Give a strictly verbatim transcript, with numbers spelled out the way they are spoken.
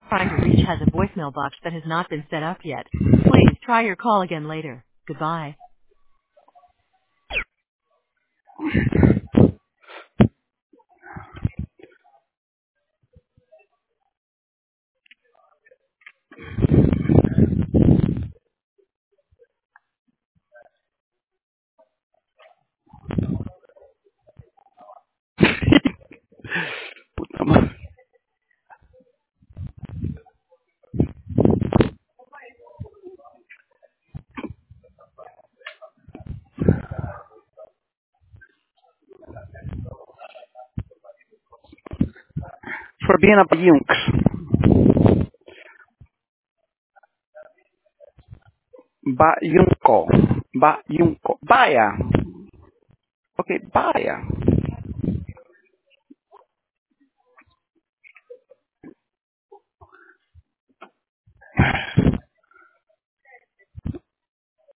trying to reach has a voicemail box that has not been set up yet. Please try your call again later. Goodbye. Puta madre. Verbena på Junks. Ba Junko. Ba Junko. Baya. Okay, Baya.